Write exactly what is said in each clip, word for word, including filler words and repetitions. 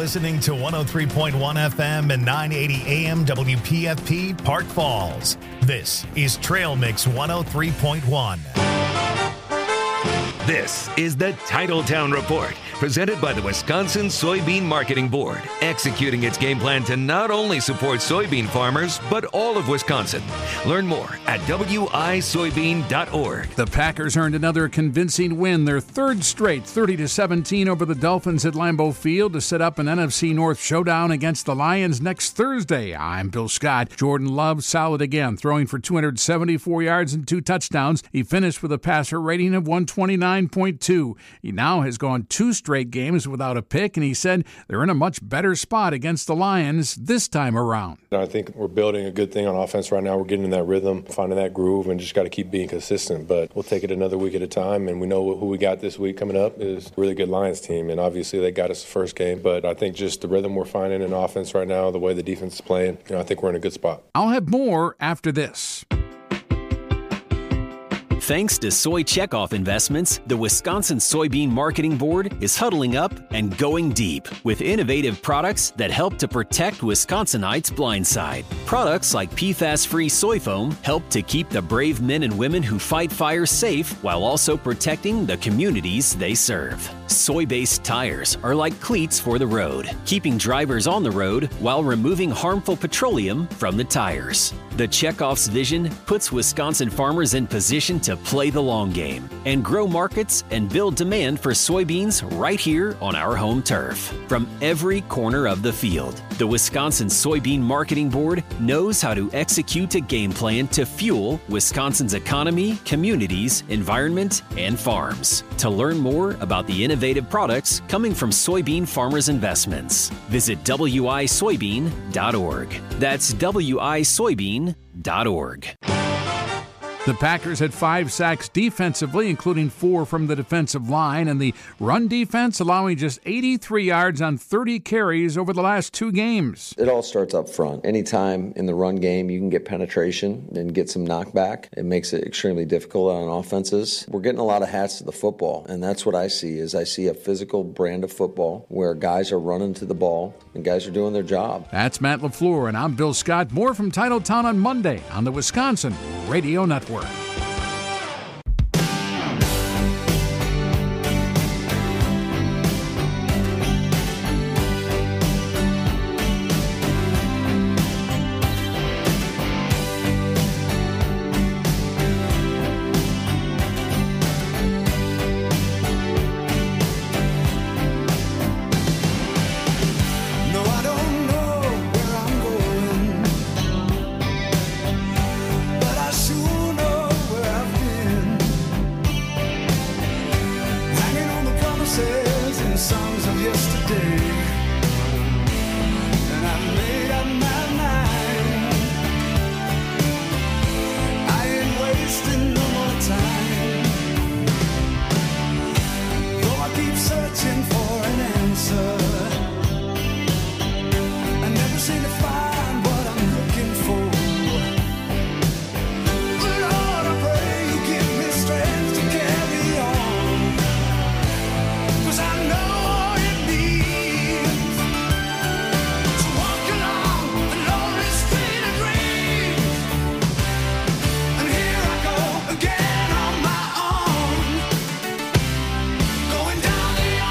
listening to one oh three point one F M and nine eighty A M W P F P Park Falls. This is Trail Mix one oh three point one. This is the Titletown Report, presented by the Wisconsin Soybean Marketing Board, executing its game plan to not only support soybean farmers, but all of Wisconsin. Learn more at W I soybean dot org. The Packers earned another convincing win, their third straight, thirty to seventeen over the Dolphins at Lambeau Field to set up an N F C North showdown against the Lions next Thursday. I'm Bill Scott. Jordan Love solid again, throwing for two hundred seventy-four yards and two touchdowns. He finished with a passer rating of one twenty-nine point two. He now has gone two straight games without a pick, and he said they're in a much better spot against the Lions this time around. I think we're building a good thing on offense right now. We're getting in that rhythm, finding that groove, and just got to keep being consistent. But we'll take it another week at a time, and we know who we got this week coming up is a really good Lions team, and obviously they got us the first game. But I think just the rhythm we're finding in offense right now, the way the defense is playing, you know, I think we're in a good spot. I'll have more after this. Thanks to Soy Checkoff Investments, the Wisconsin Soybean Marketing Board is huddling up and going deep with innovative products that help to protect Wisconsinites' blind side. Products like P FAS-free soy foam help to keep the brave men and women who fight fires safe while also protecting the communities they serve. Soy-based tires are like cleats for the road, keeping drivers on the road while removing harmful petroleum from the tires. The Checkoff's vision puts Wisconsin farmers in position to play the long game and grow markets and build demand for soybeans right here on our home turf. From every corner of the field, the Wisconsin Soybean Marketing Board knows how to execute a game plan to fuel Wisconsin's economy, communities, environment, and farms. To learn more about the innovative products coming from soybean farmers' investments, visit W I soybean dot org. That's W I soybean dot org. The Packers had five sacks defensively, including four from the defensive line, and the run defense allowing just eighty-three yards on thirty carries over the last two games. It all starts up front. Anytime in the run game you can get penetration and get some knockback, it makes it extremely difficult on offenses. We're getting a lot of hats to the football, and that's what I see is I see a physical brand of football where guys are running to the ball and guys are doing their job. That's Matt LaFleur, and I'm Bill Scott. More from Titletown on Monday on the Wisconsin Radio Network. Going down the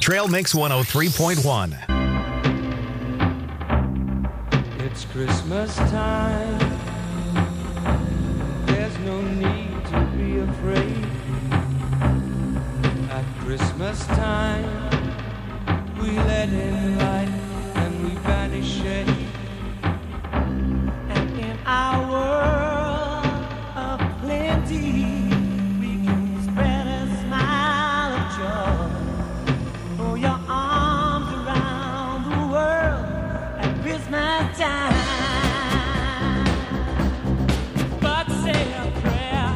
Trail Mix one oh three point one. It's Christmas time. There's no need to be afraid. At Christmas time, we let in light and we banish shade. And in our world of plenty, we can spread a smile of joy. Throw your arms around the world at Christmas time. But say a prayer,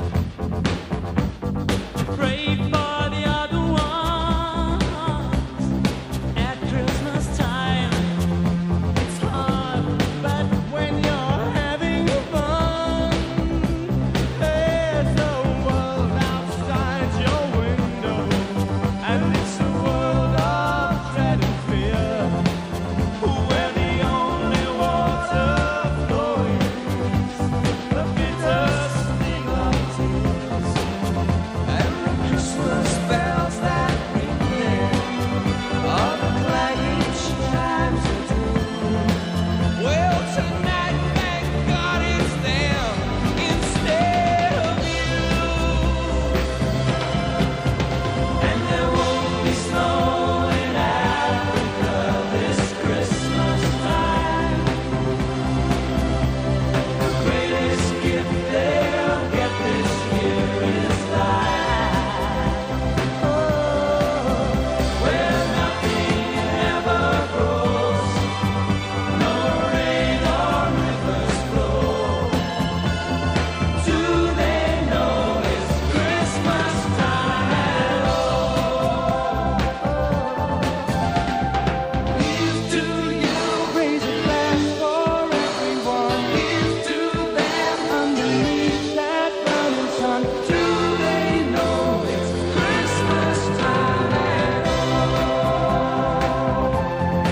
pray for the other ones. At Christmas time, it's hard, but when you're having fun, there's a world outside your window, and it's a world of dread and fear, where the only water flowing is the bitter sting of tears, and the Christmas bells that ring there are the clanging chimes of doom. Well, tonight, thank God it's them instead of you. And there won't be snow in Africa this Christmas time. The greatest gift they'll get this year is life. Oh, where nothing ever grows, no rain or rivers flow. Do they know it's Christmas time at all? Here's to you, raise a glass for everyone. Here's to them underneath that burning sun. Do they know it's Christmas time at all?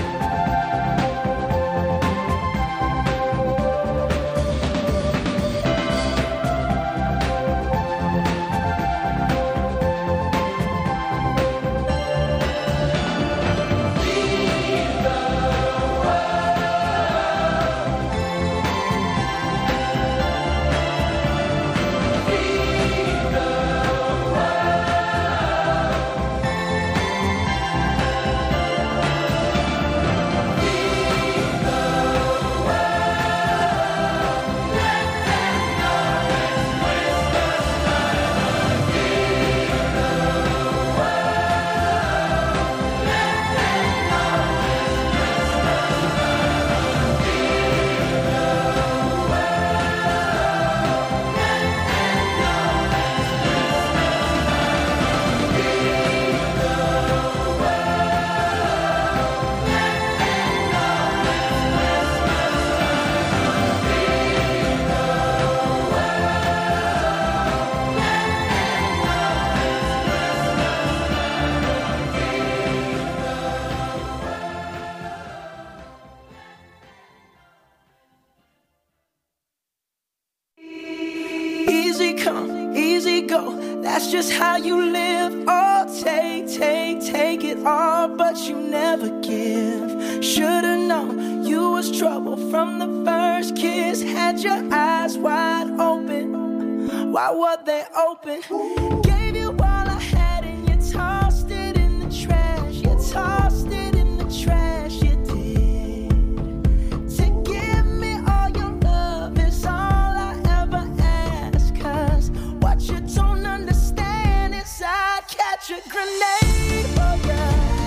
Easy come, easy go. That's just how you live. Oh, take, take, take it all, but you never give. Should've known you was trouble from the first kiss. Had your eyes wide open. Why were they open? Gave you all I had and you tossed it in the trash. You tossed it in the trash. You did. To give me all your love is all I ever ask. 'Cause what you don't understand is I'd catch a grenade for ya.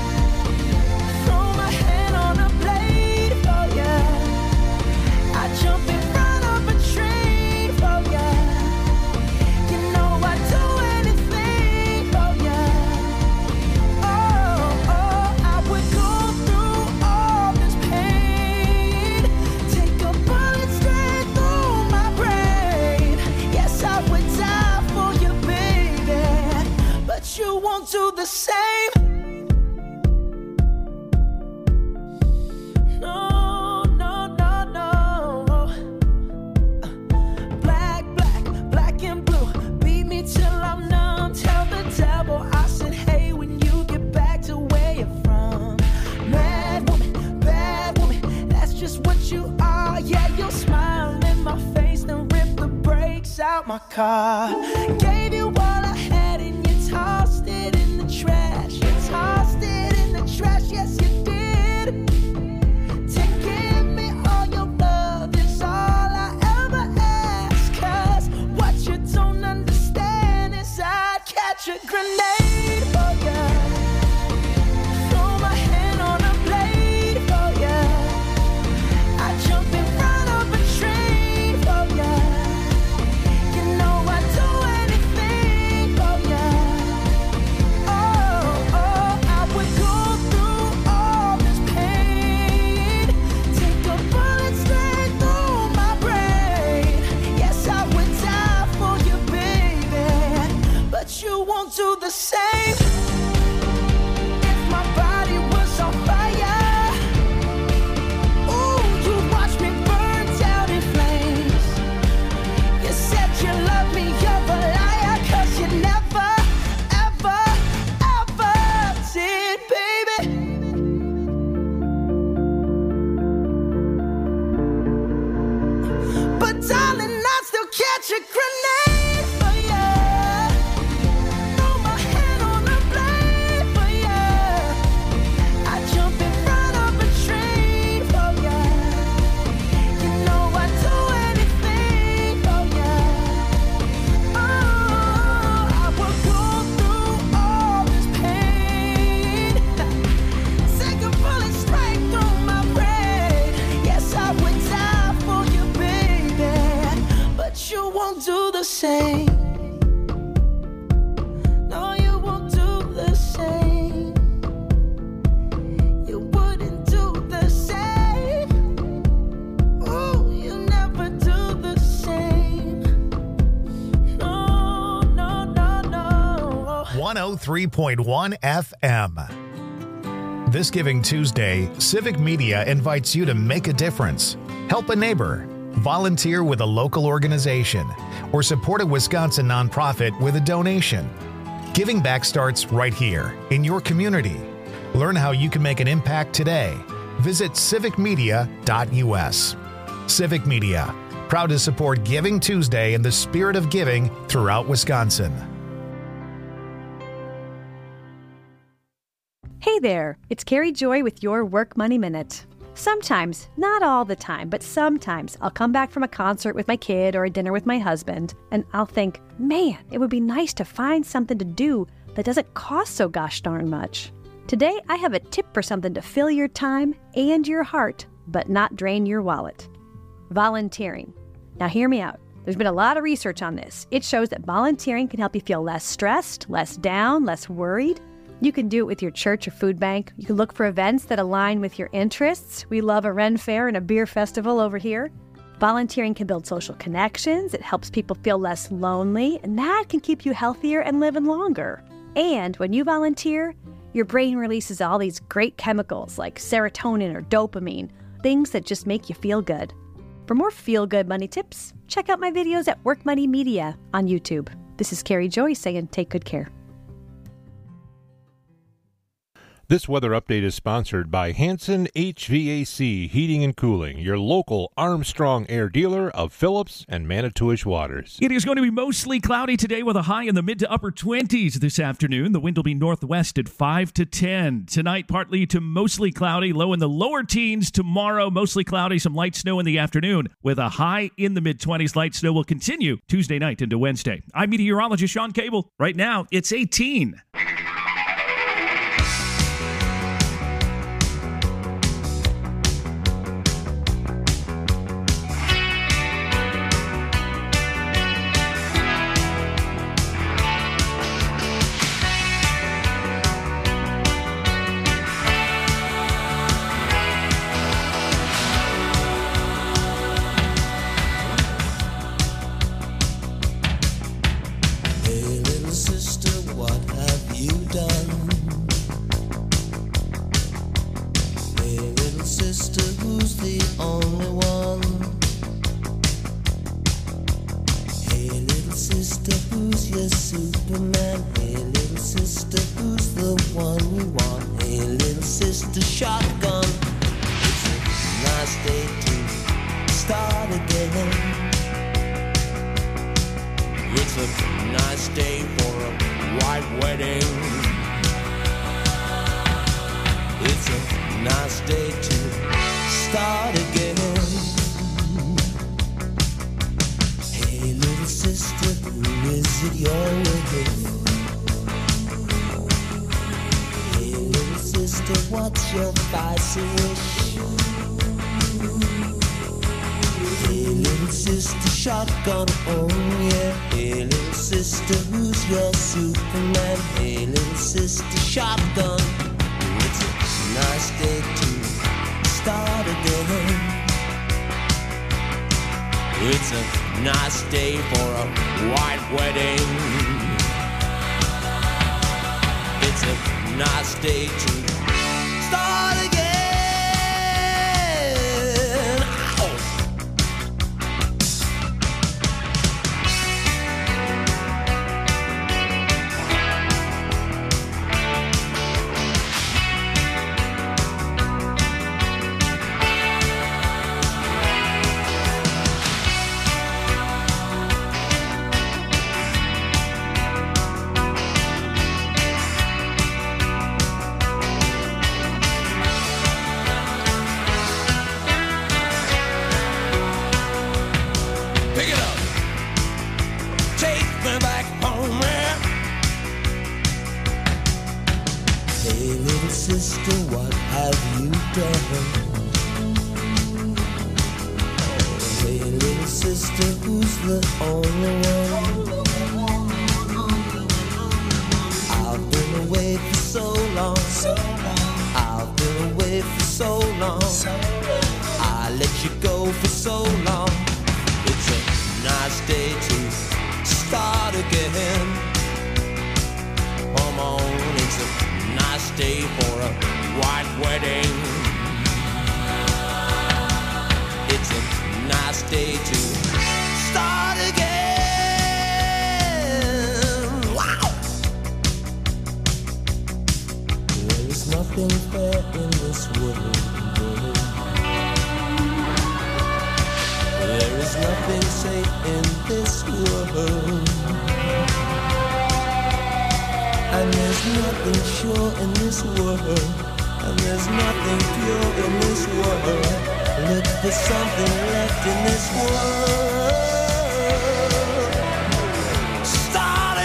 Throw my hand on a blade for ya. I jump in front of a train for ya. You know I'd do anything for ya. Oh, oh, I would go through all this pain. Take a bullet straight through my brain. Yes, I would die for you, baby. But you won't do the same. No, no, no, no. Black, black, black and blue. Beat me till I'm numb. Tell the devil I said, hey, when you get back to where my car. Gave you all I had and you tossed it in the trash. You tossed it in the trash, yes you did. To give me all your love is all I ever ask. Cause what you don't understand is I'd catch a grenade for ya. Throw my hand on a blade for ya. I jump in front of a train for ya. You know I'd do anything for ya. Oh, oh, I would go through all this pain. Take a bullet straight through my brain. Yes, I would die for you, baby. But you won't do the same. If my body was on fire, ooh, you watch me burn down in flames. You said you love me, you're a liar, cause you never, ever, ever did, baby. But darling, I'd still catch a grenade for ya. Throw my hand on a blade for ya. I jump in front of a train for ya. You know I'd do anything for ya. Oh, I would go through all this pain. Take a bullet straight through my brain. Yes, I would die for you, baby. But you won't do the same. No, you won't do the same. You wouldn't do the same. Ooh, you never do the same. No, no, no, no. one oh three point one F M. This Giving Tuesday, Civic Media invites you to make a difference, help a neighbor, volunteer with a local organization, or support a Wisconsin nonprofit with a donation. Giving back starts right here in your community. Learn how you can make an impact today. Visit civic media dot U S. Civic Media, proud to support Giving Tuesday in the spirit of giving throughout Wisconsin. Hey there, it's Carrie Joy with your Work Money Minute. Sometimes, not all the time, but sometimes I'll come back from a concert with my kid or a dinner with my husband, and I'll think, man, it would be nice to find something to do that doesn't cost so gosh darn much. Today, I have a tip for something to fill your time and your heart, but not drain your wallet. Volunteering. Now hear me out. There's been a lot of research on this. It shows that volunteering can help you feel less stressed, less down, less worried. You can do it with your church or food bank. You can look for events that align with your interests. We love a Ren Fair and a beer festival over here. Volunteering can build social connections. It helps people feel less lonely, and that can keep you healthier and living longer. And when you volunteer, your brain releases all these great chemicals like serotonin or dopamine, things that just make you feel good. For more feel-good money tips, check out my videos at Work Money Media on YouTube. This is Carrie Joy saying take good care. This weather update is sponsored by Hanson H V A C Heating and Cooling, your local Armstrong Air dealer of Phillips and Manitowish Waters. It is going to be mostly cloudy today with a high in the mid to upper twenties this afternoon. The wind will be northwest at five to ten. Tonight, partly to mostly cloudy, low in the lower teens. Tomorrow, mostly cloudy, some light snow in the afternoon with a high in the mid twenties. Light snow will continue Tuesday night into Wednesday. I'm meteorologist Sean Cable. Right now, it's eighteen. It's a nice day for a white wedding. It's a nice day to start again. Hey, little sister, who is it you're with? Hey, little sister, what's your vice wish? Hey, little sister, shotgun, oh yeah. Hey, little sister, who's your Superman? Hey, little sister, shotgun. It's a nice day to start again. It's a nice day for a white wedding. It's a nice day to start again. Sister, what have you done? Oh, hey, little sister, who's the only one? I've been away for so long. I've been away for so long. I let you go for so long. It's a nice day to start again. Come on, it's a nice day for a white wedding. It's a nice day to start again. Wow! There is nothing fair in this world. There is nothing safe in this world. And there's nothing sure in this world. And there's nothing pure in this world. Look for something left in this world. Start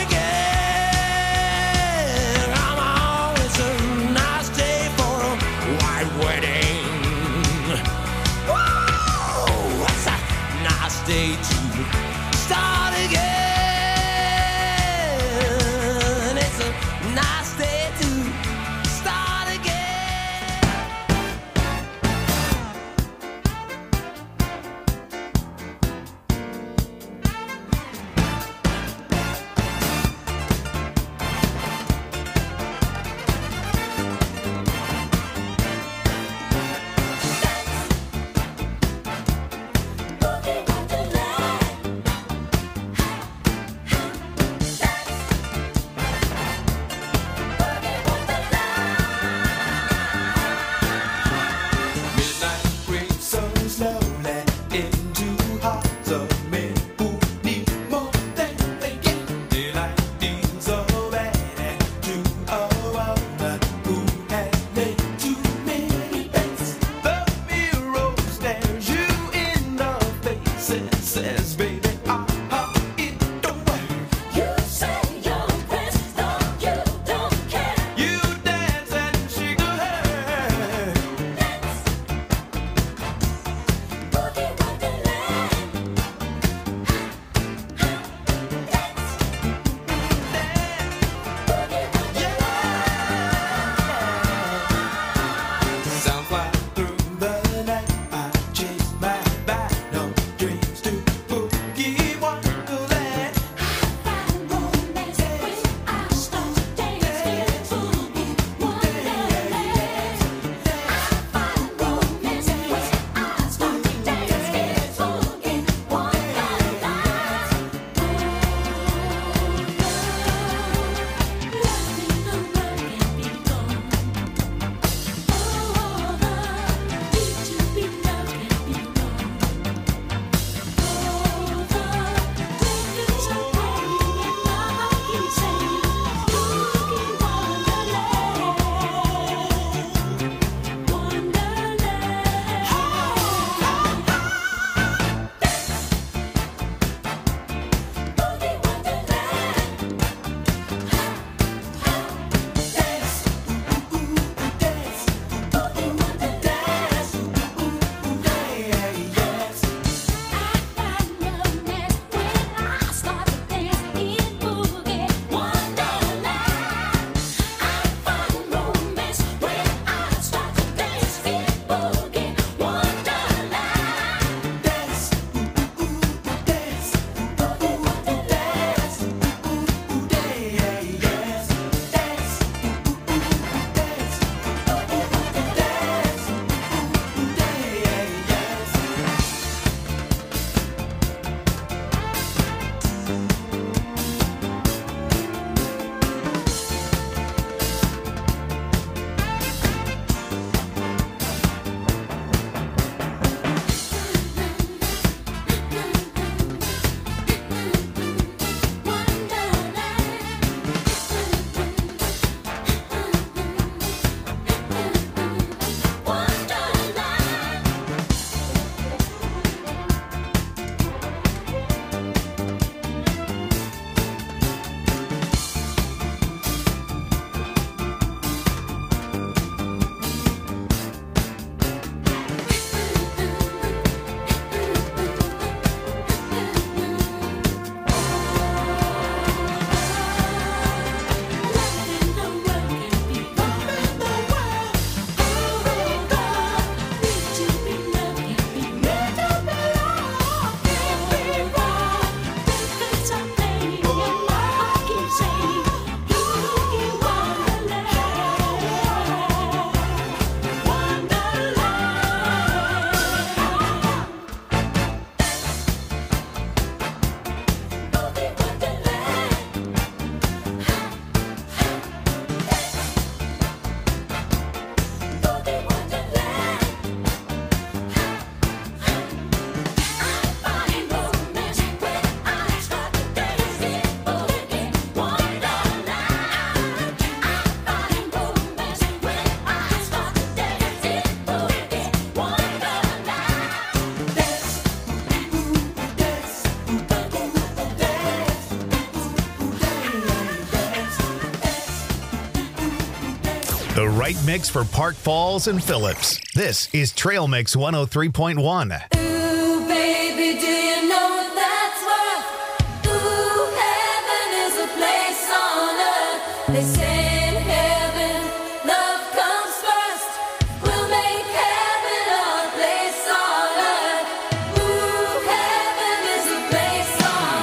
again. Come on, it's a nice day for a white wedding. Whoa, it's a nice day to start again. Nice day to start again. The right mix for Park Falls and Phillips. This is Trail Mix one oh three point one. Ooh, baby, do you know what that's worth? Ooh, heaven is a place on earth. They say in heaven, love comes first. We'll make heaven our place on earth. Ooh, heaven is a place on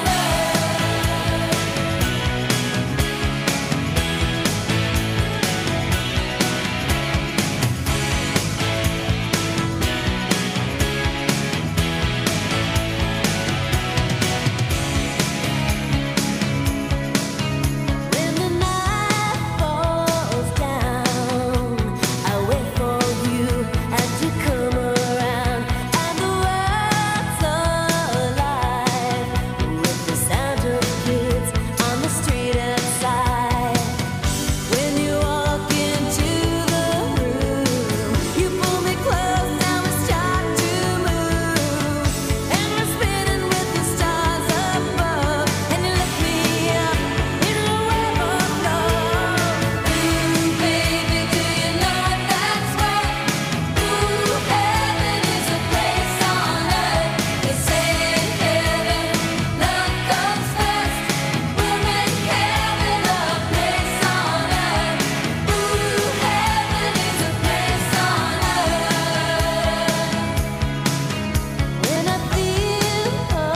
When the night falls down, I wait for you and you come around, and the world's alive with the sound of kids on the street outside. When you walk into the room, you pull me close and we start to move, and we're spinning with the stars above, and you lift me up in a web of love. Ooh, baby, do you know what that's worth? Ooh, heaven is a place on earth. They say in heaven, love comes first. We'll make heaven a place on earth. Ooh, heaven is a place on earth. When I feel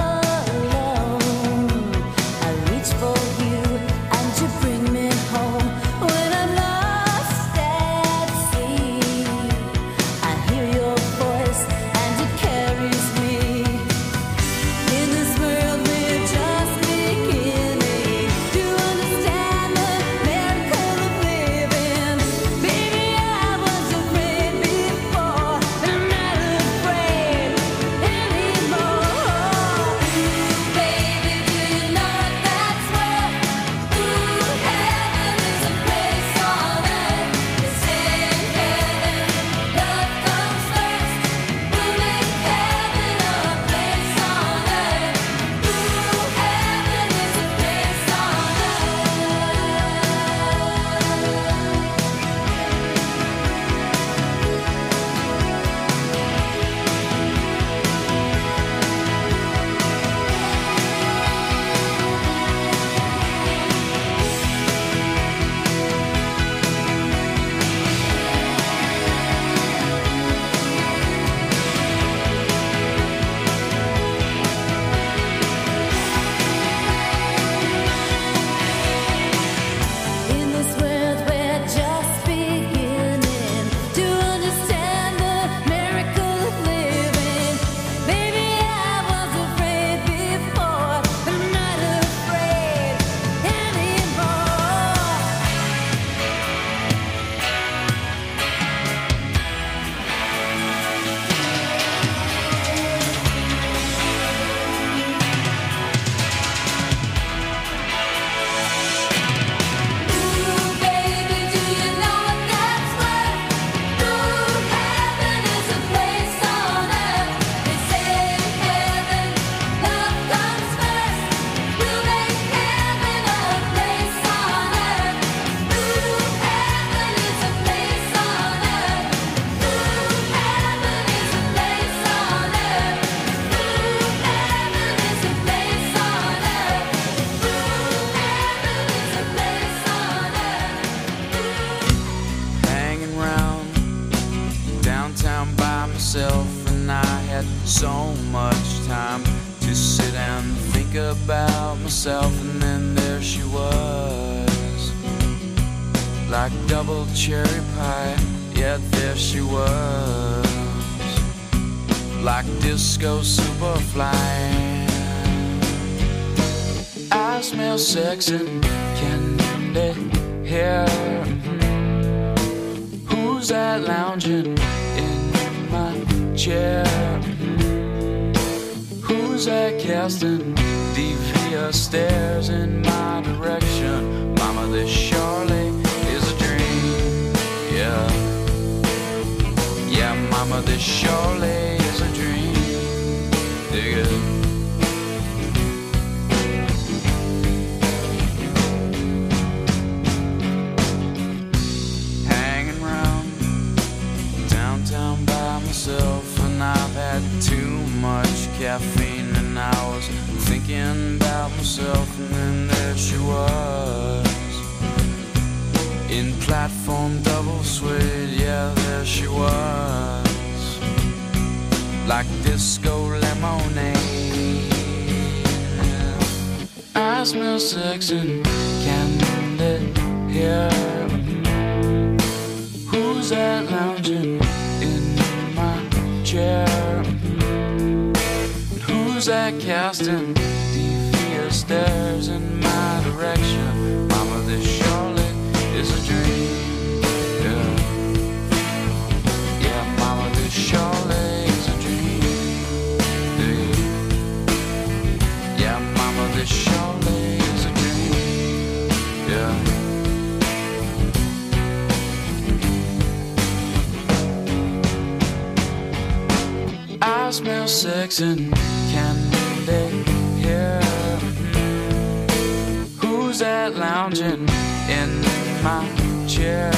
alone, I reach for you and you bring me home. When I'm lost at sea, I hear your voice and it carries me. In this world we're just beginning to understand the miracle of living. Baby, I was afraid before, but I'm not afraid anymore. Ooh, baby, do you know what that's worth? Ooh, heaven is a place on earth. They say in heaven, love comes first. We'll make heaven a place on earth. Ooh, heaven is a place on In this world we're just beginning to understand the miracle of living. Baby, I was afraid before, but I'm not afraid anymore. Ooh, baby, do you know what that's worth? Ooh, heaven is a place on earth. They say in heaven, love comes first. We'll make heaven a place on earth. Ooh, heaven is a place on earth. Ooh, heaven is a place on earth. Ooh, heaven is a place on earth. Ooh, heaven is a place on earth. Hanging round downtown by myself, and I had so much time to sit and think about myself, and then there she was, like double cherry pie, yeah, there she was, like disco superfly. I smell sex and candy here. Who's that lounging in my chair? Who's that casting devious stares in my direction? Mama, this surely is a dream. Yeah, yeah, mama, this surely is a dream. Dig it. Hanging in platform double suede. Yeah, there she was, like disco lemonade. I smell sex and candy here. Who's that lounging in my chair? Who's that casting devious stares in my direction? Mama, this surely is a dream. Yeah, yeah, mama, this surely is a dream. Yeah, yeah, mama, this surely is a dream. Yeah. I smell sex and candy here. Who's that lounging in my chair?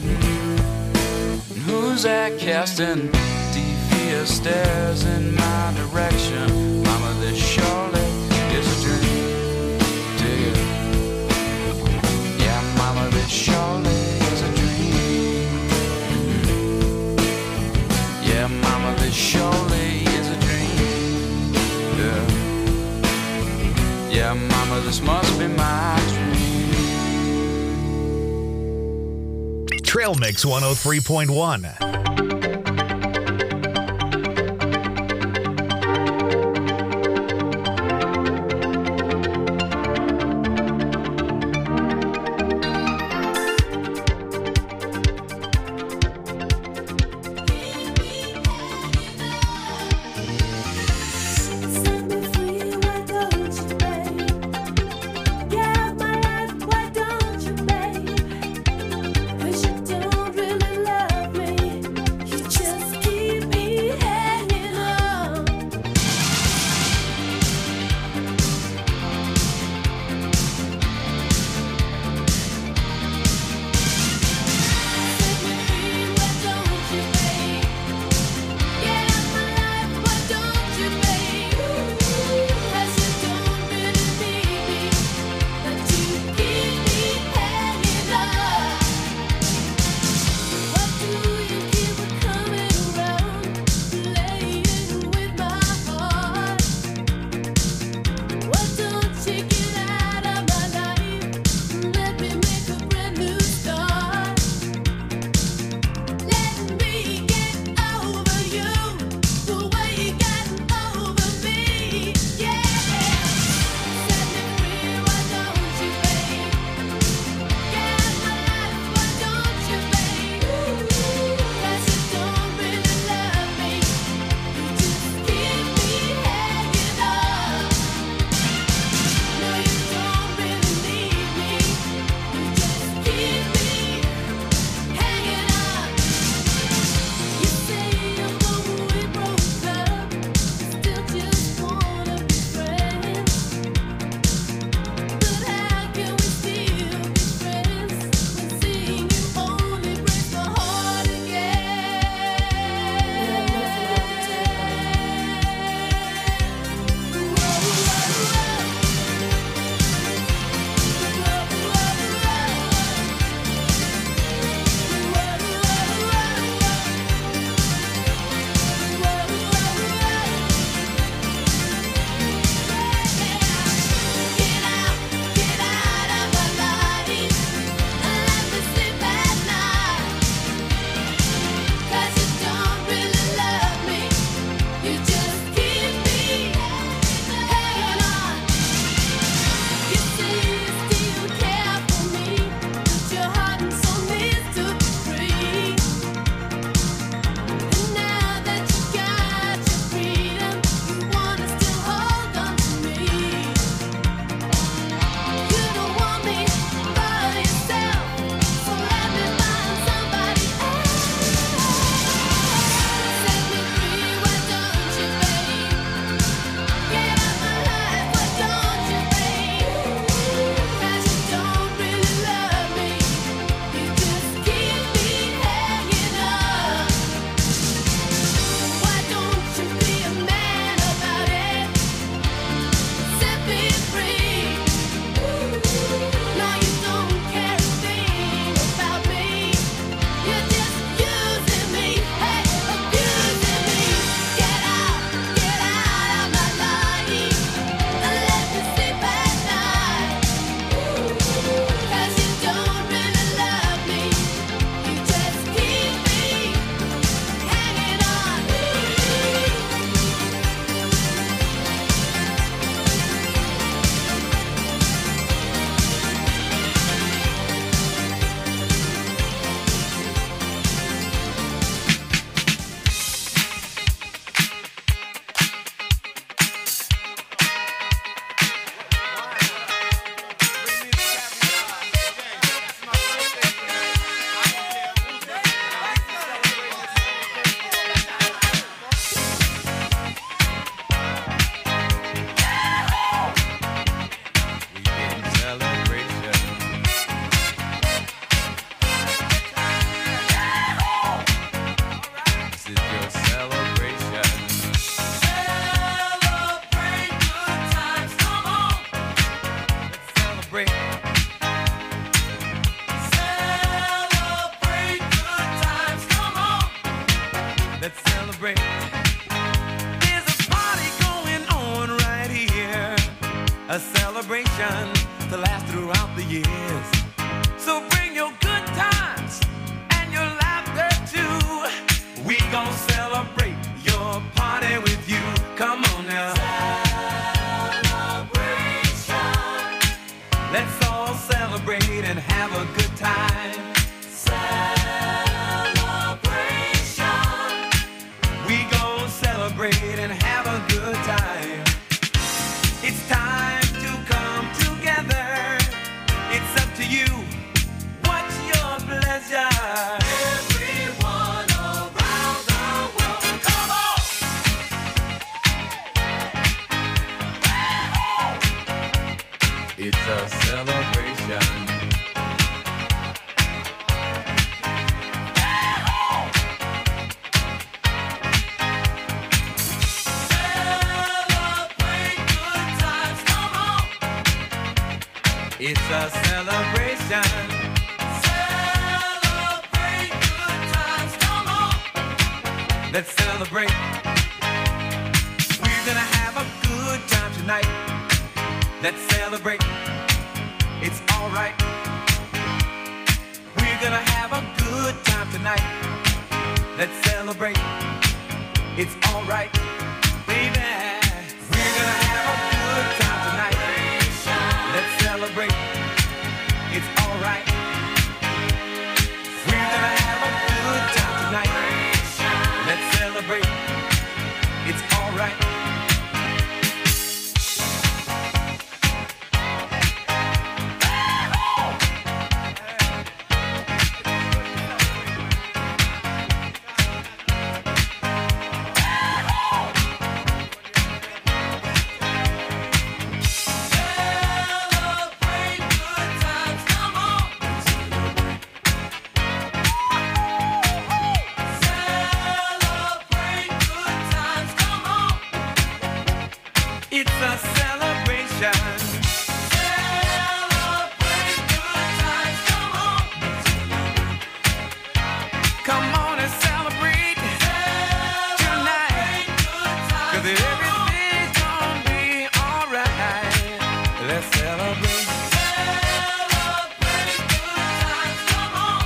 Who's that casting devious stares in my direction? Mama, this surely is a dream. Dig it? Yeah, mama, this surely is a dream. Yeah, mama, this surely is a dream. Yeah, yeah, mama, this must be my dream. Trail Mix one oh three point one. Cause you don't really love me. celebrate and have a good time. Celebration. We gon' celebrate and have a good time. It's time to come together. It's up to you. What's your pleasure? Everyone around the world, come on! It's a celebration. Celebrate good times, come on! It's a celebration. Celebrate good times, come on! Let's celebrate. We're gonna have a good time tonight. Let's celebrate. It's alright. We're gonna have a good time tonight. Let's celebrate. It's alright, baby. We're gonna have a good time tonight. Let's celebrate. It's alright. We're gonna have a good time tonight. Let's celebrate. It's alright. It's a celebration. Celebrate good times, come on. Come on and celebrate tonight. Cause everything's gonna be alright. Let's celebrate. Celebrate good times, come on.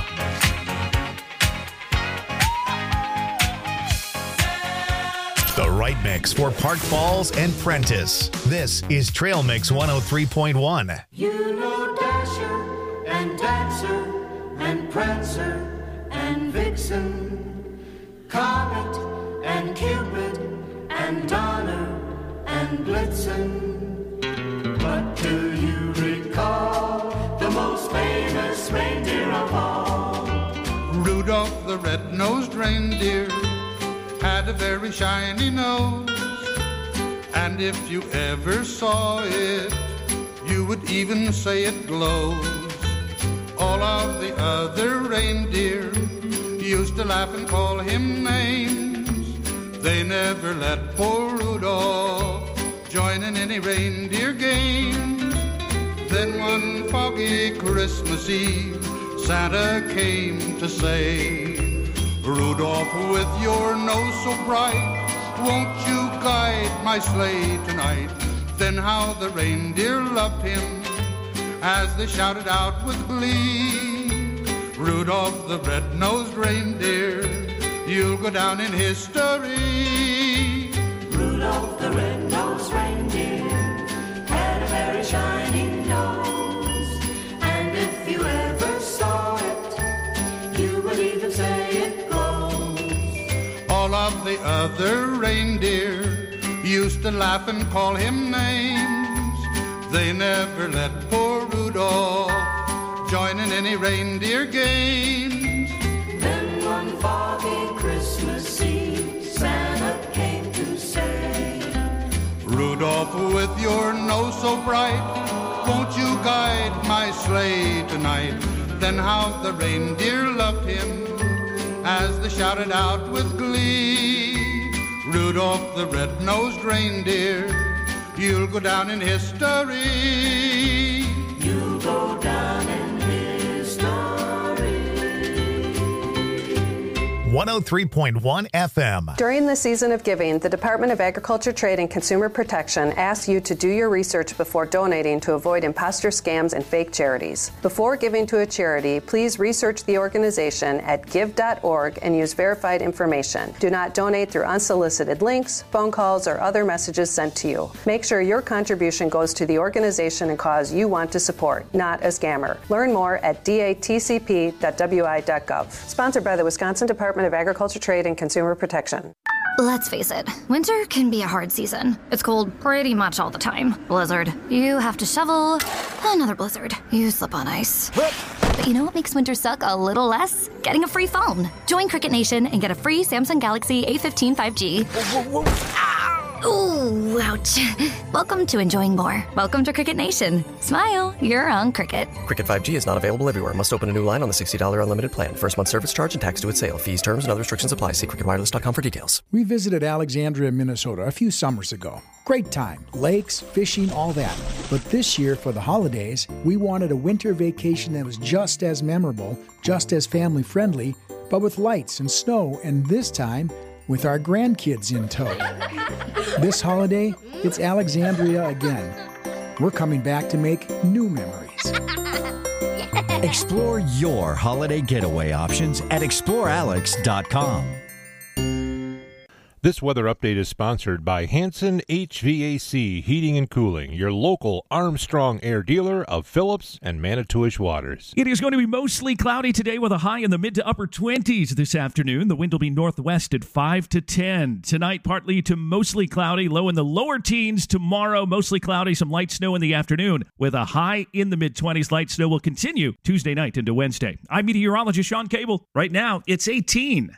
The right mix for Park Falls and Prentice. This is Trail Mix one oh three point one. You know Dasher and Dancer and Prancer and Vixen, Comet and Cupid and Donner and Blitzen. But do you recall the most famous reindeer of all? Rudolph the red-nosed reindeer had a very shiny nose, and if you ever saw it, you would even say it glows. All of the other reindeer used to laugh and call him names. They never let poor Rudolph join in any reindeer games. Then one foggy Christmas Eve, Santa came to say, Rudolph, with your nose so bright, won't you guide my sleigh tonight? Then how the reindeer loved him as they shouted out with glee, Rudolph the red-nosed reindeer, you'll go down in history. Rudolph the red-nosed reindeer had a very shiny nose, and if you ever saw it, you would even say it glows. All of the other reindeer used to laugh and call him names. They never let poor Rudolph join in any reindeer games. Then one foggy Christmas Eve, Santa came to say, Rudolph, with your nose so bright, won't you guide my sleigh tonight? Then how the reindeer loved him as they shouted out with glee, Rudolph the red-nosed reindeer, you'll go down in history. You'll go down in history. one oh three point one F M. During the season of giving, the Department of Agriculture, Trade, and Consumer Protection asks you to do your research before donating to avoid imposter scams and fake charities. Before giving to a charity, please research the organization at give dot org and use verified information. Do not donate through unsolicited links, phone calls, or other messages sent to you. Make sure your contribution goes to the organization and cause you want to support, not a scammer. Learn more at d a t c p dot w i dot gov. Sponsored by the Wisconsin Department of Agriculture, Trade, and Consumer Protection. Let's face it, winter can be a hard season. It's cold pretty much all the time. Blizzard. You have to shovel. Another blizzard. You slip on ice. But you know what makes winter suck a little less? Getting a free phone. Join Cricket Nation and get a free Samsung Galaxy A fifteen five G. Whoa, whoa, whoa. Ooh, ouch. Welcome to enjoying more. Welcome to Cricket Nation. Smile, you're on Cricket. Cricket five G is not available everywhere. Must open a new line on the sixty dollars unlimited plan. First month service charge and tax due at sale. Fees, terms, and other restrictions apply. See cricket wireless dot com for details. We visited Alexandria, Minnesota a few summers ago. Great time. Lakes, fishing, all that. But this year, for the holidays, we wanted a winter vacation that was just as memorable, just as family-friendly, but with lights and snow, and this time, with our grandkids in tow. This holiday, it's Alexandria again. We're coming back to make new memories. Explore your holiday getaway options at explore alex dot com. This weather update is sponsored by Hanson H V A C Heating and Cooling, your local Armstrong Air dealer of Phillips and Manitowish Waters. It is going to be mostly cloudy today with a high in the mid to upper twenties this afternoon. The wind will be northwest at five to ten. Tonight, partly to mostly cloudy, low in the lower teens. Tomorrow, mostly cloudy, some light snow in the afternoon with a high in the mid-twenties. Light snow will continue Tuesday night into Wednesday. I'm meteorologist Sean Cable. Right now, it's eighteen.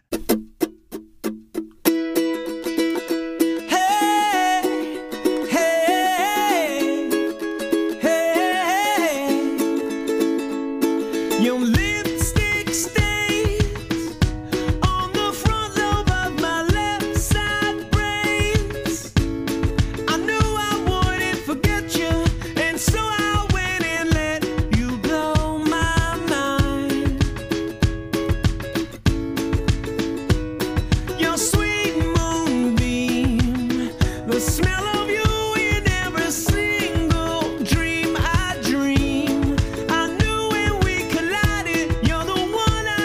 One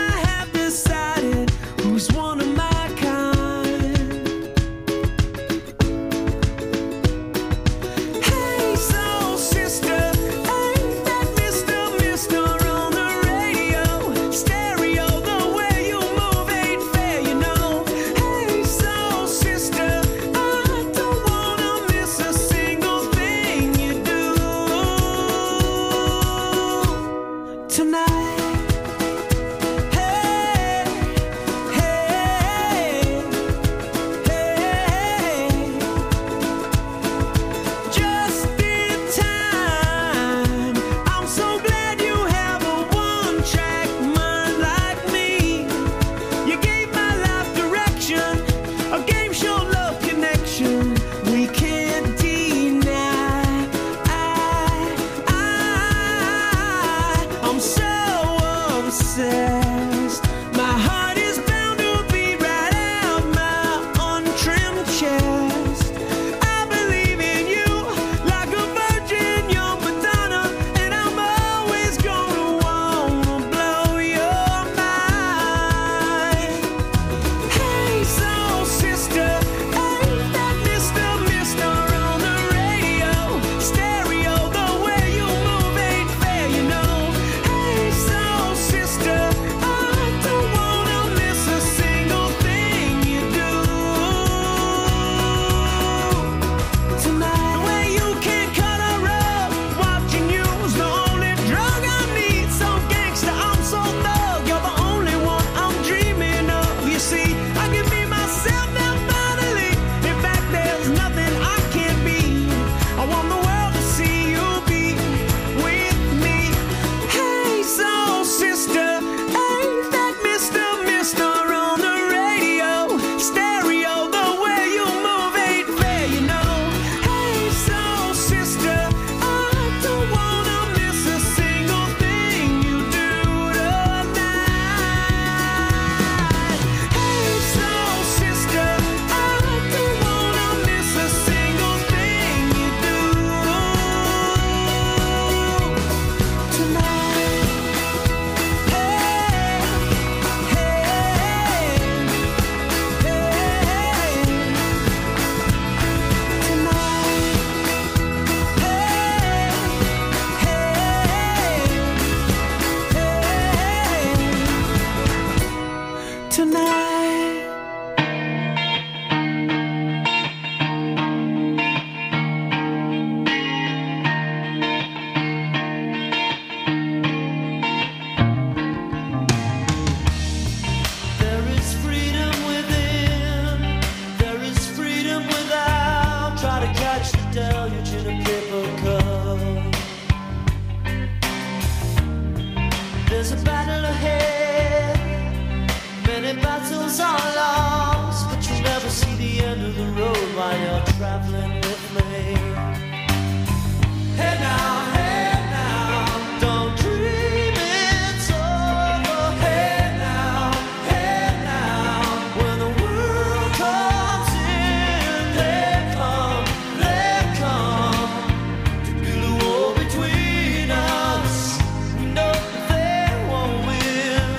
There's a battle ahead, many battles are lost, but you'll never see the end of the road while you're traveling with me. Hey now, hey now, don't dream it's over. Hey now, hey now, when the world comes in, they come, they come to build a wall between us. We know they won't win.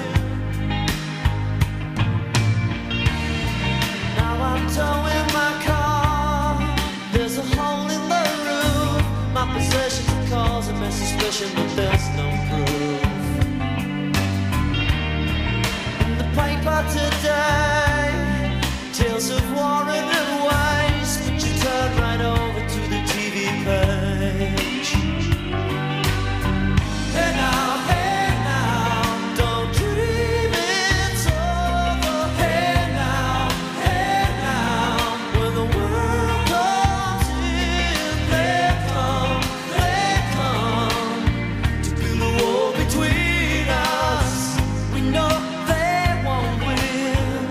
Now I'm towing my car. There's a hole in the roof. My possessions are causing me suspicion, but there's no proof. In the paper today, tales of war and waste, but you turn right over to the T V page. Hey now, hey now, don't dream it's over. Hey now, hey now, when the world comes in, they come, they come to build a wall between us. We know they won't win.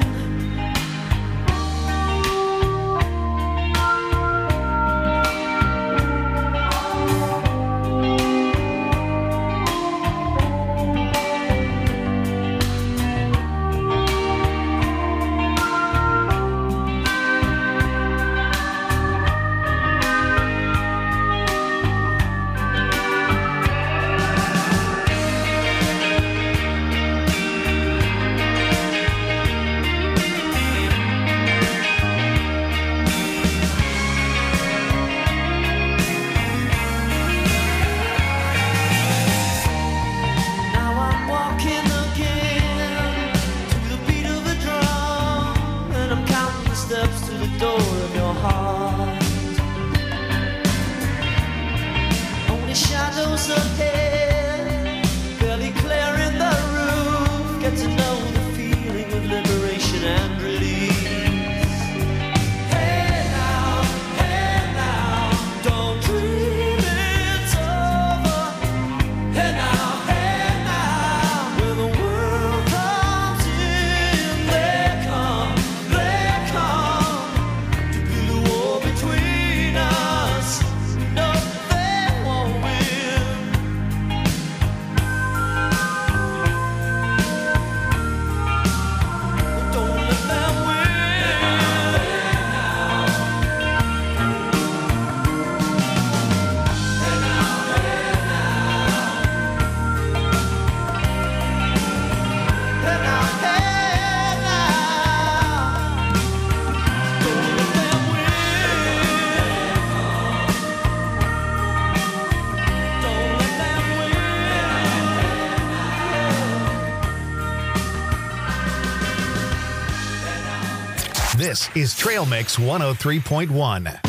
Now I'm walking again to the beat of a drum, and I'm counting the steps to the door of your heart. Only shadows ahead, barely clearing the roof. Get to know the feeling of liberation and release. Hey now, hey now, don't dream it's over. Hey now, hey now, when the world comes in, they come, they come to build a wall between us. No, they won't win. Don't let them This is Trail Mix one oh three point one.